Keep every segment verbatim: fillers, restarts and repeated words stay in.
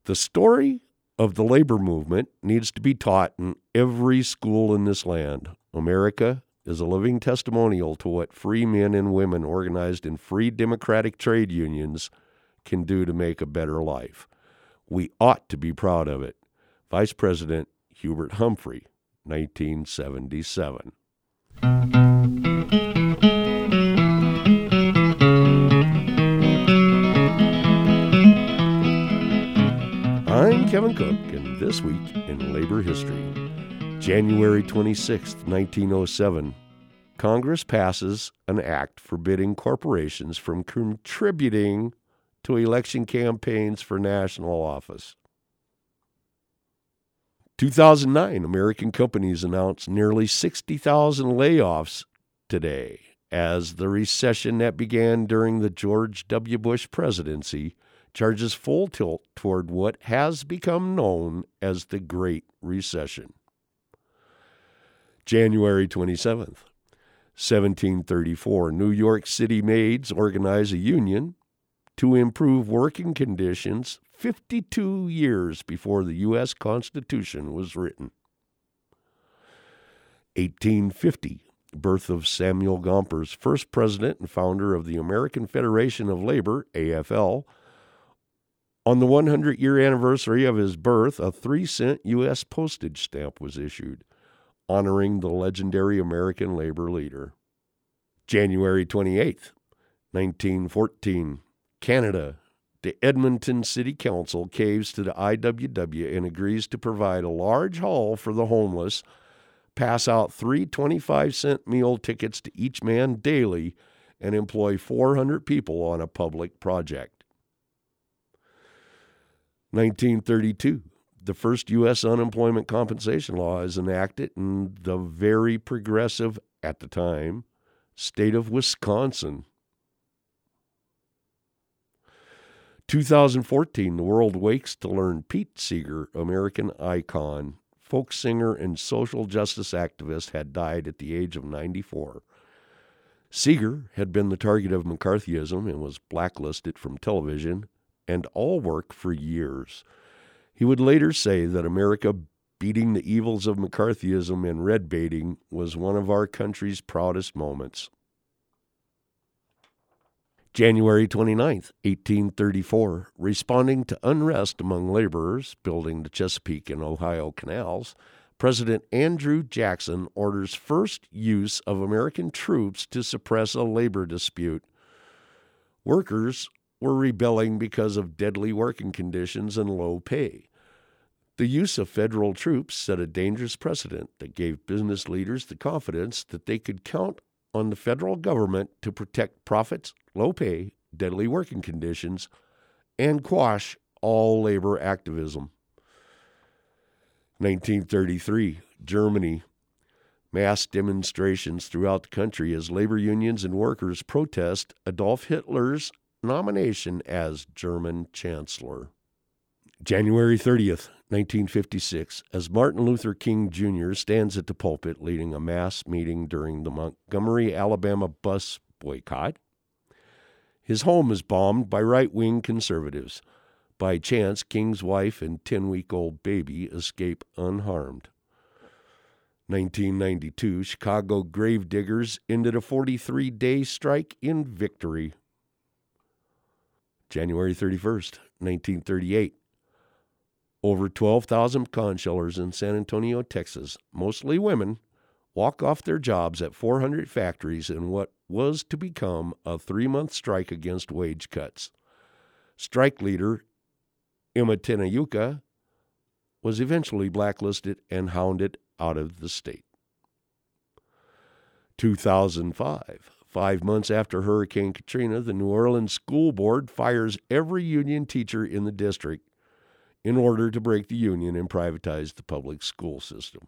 The story of the labor movement needs to be taught in every school in this land. America is a living testimonial to what free men and women organized in free democratic trade unions can do to make a better life. We ought to be proud of it. Vice President Hubert Humphrey, nineteen seventy-seven. I'm Kevin Cook, and this week in labor history, January twenty-sixth, nineteen oh seven, Congress passes an act forbidding corporations from contributing to election campaigns for national office. two thousand nine, American companies announced nearly sixty thousand layoffs today as the recession that began during the George W. Bush presidency charges full tilt toward what has become known as the Great Recession. January twenty-seventh, seventeen thirty-four, New York City maids organize a union to improve working conditions fifty-two years before the U S Constitution was written. eighteen fifty, birth of Samuel Gompers, first president and founder of the American Federation of Labor, A F L. On the one hundred year anniversary of his birth, a three cent U S postage stamp was issued, honoring the legendary American labor leader. January twenty-eighth, nineteen fourteen, Canada. The Edmonton City Council caves to the I W W and agrees to provide a large hall for the homeless, pass out three twenty-five cent meal tickets to each man daily, and employ four hundred people on a public project. nineteen thirty-two, the first U S unemployment compensation law is enacted in the very progressive, at the time, state of Wisconsin. two thousand fourteen, the world wakes to learn Pete Seeger, American icon, folk singer, and social justice activist, had died at the age of ninety-four. Seeger had been the target of McCarthyism and was blacklisted from television and all work for years. He would later say that America beating the evils of McCarthyism and red baiting was one of our country's proudest moments. January twenty-ninth, eighteen thirty-four, responding to unrest among laborers building the Chesapeake and Ohio canals, President Andrew Jackson orders first use of American troops to suppress a labor dispute. Workers were rebelling because of deadly working conditions and low pay. The use of federal troops set a dangerous precedent that gave business leaders the confidence that they could count on the federal government to protect profits, low pay, deadly working conditions, and quash all labor activism. nineteen thirty-three, Germany. Mass demonstrations throughout the country as labor unions and workers protest Adolf Hitler's nomination as German Chancellor. January thirtieth, nineteen fifty-six, as Martin Luther King Junior stands at the pulpit leading a mass meeting during the Montgomery, Alabama bus boycott, his home is bombed by right-wing conservatives. By chance, King's wife and ten-week-old baby escape unharmed. nineteen ninety-two, Chicago gravediggers ended a forty-three day strike in victory. January thirty-first, nineteen thirty-eight, over twelve thousand pecan shellers in San Antonio, Texas, mostly women, walk off their jobs at four hundred factories in what was to become a three-month strike against wage cuts. Strike leader Emma Tenayuka was eventually blacklisted and hounded out of the state. two thousand five. Five months after Hurricane Katrina, the New Orleans School Board fires every union teacher in the district in order to break the union and privatize the public school system.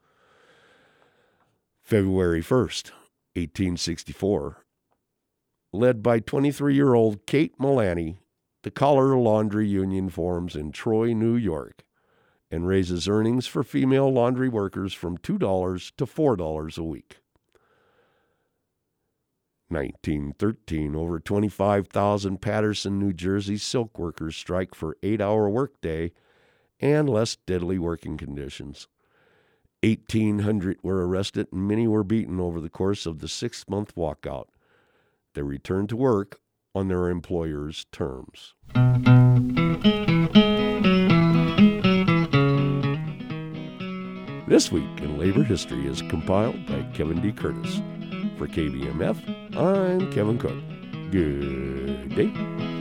February first, eighteen sixty-four. Led by twenty-three-year-old Kate Mullaney, the Collar Laundry Union forms in Troy, New York, and raises earnings for female laundry workers from two dollars to four dollars a week. nineteen thirteen, over twenty-five thousand Paterson, New Jersey silk workers strike for eight-hour workday and less deadly working conditions. eighteen hundred were arrested and many were beaten over the course of the six-month walkout. They returned to work on their employer's terms. This Week in Labor History is compiled by Kevin D. Curtis. For K B M F, I'm Kevin Cook. Good day.